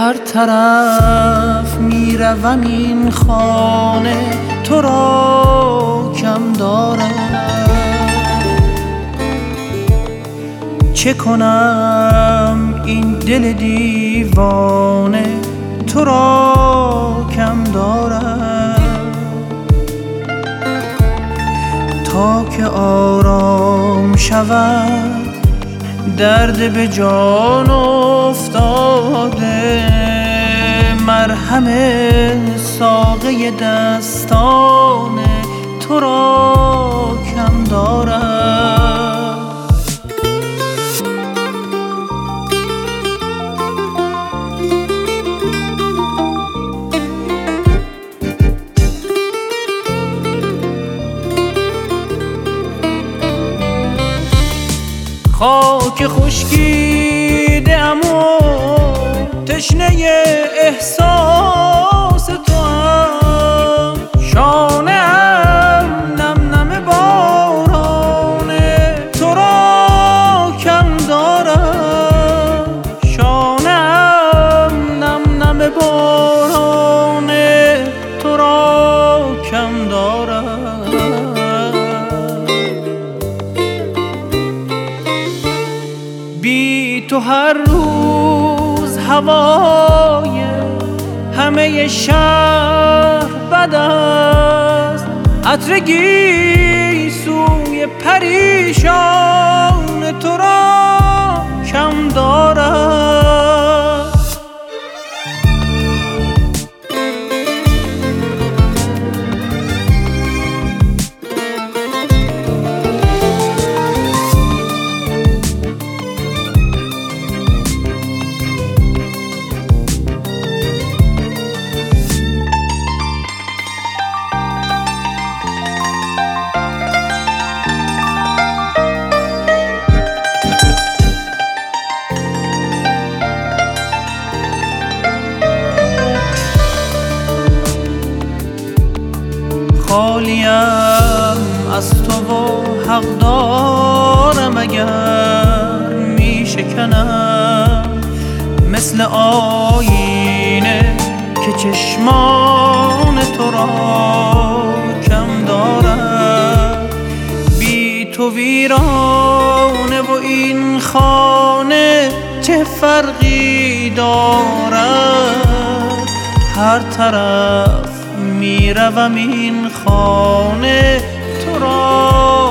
هر طرف میروم این خانه تو را کم دارم. چه کنم این دل دیوانه تو را کم دارم. تا که آرام شود درد به جان افتاده، مرهم ساقه دستان تو را کم دارم. خاک خشکیده ام و تشنه احساس توام، شانه ام نم نم باران تو را کم دارم. شانه ام نم نم باران تو را کم دارم. بی تو هر روز هوای همه شهر بد است، عطر گیسوی پریشان تو را کم دارم. خالیم از تو و حق دارم اگر می شکنم، مثل آینه که چشمان تو را کم دارم. بی تو ویرانه و این خانه چه فرقی دارد؟ هر طرف میروم این خانه تو را